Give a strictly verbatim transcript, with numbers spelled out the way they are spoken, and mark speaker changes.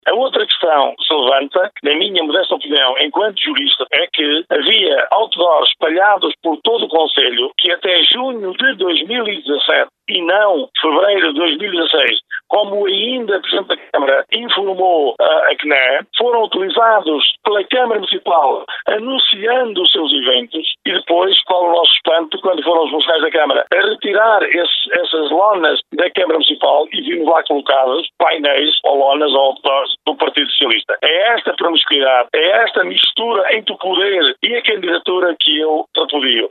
Speaker 1: A outra questão que se levanta, na minha modesta opinião, enquanto jurista, é que havia outdoors espalhados por todo o Conselho que até junho de dois mil e dezassete e não fevereiro de dois mil e dezasseis, como ainda o Presidente da Câmara informou uh, a C N E, foram utilizados pela Câmara Municipal anunciando os seus eventos e depois, qual o nosso espanto, quando foram os funcionários da Câmara a retirar esse, essas lonas da Câmara Municipal e vimos lá colocados painéis ou lonas ou outdoors do Partido Socialista. É esta promiscuidade, é esta mistura entre o poder e a candidatura que eu repudio.